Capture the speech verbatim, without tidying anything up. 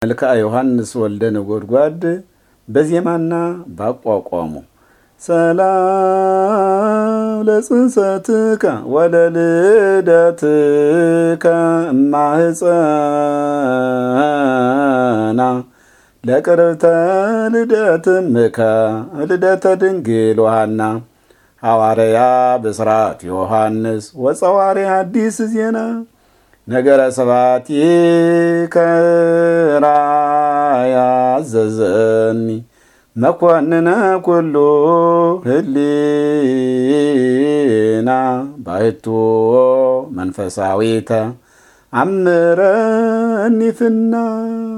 መልክዓ ዮሐንስ ወልደ ነጎድጓድ በዜማና ባቋቋሙ ሰላም ለጽንሰትከ ወለልደትከ እማህፀና ለቅርብተ ልደትምከ ልደተ ድንግል ወሐና ሐዋርያ ብስራት ዮሐንስ ወጸዋሪ አዲስ ዜና ነገረ ሰባቲከ ራእየ አዘዘኒ መኮንነ ኩሉ ህሊና ባሕቱ መንፈሳዊተ አምረኒ ፍና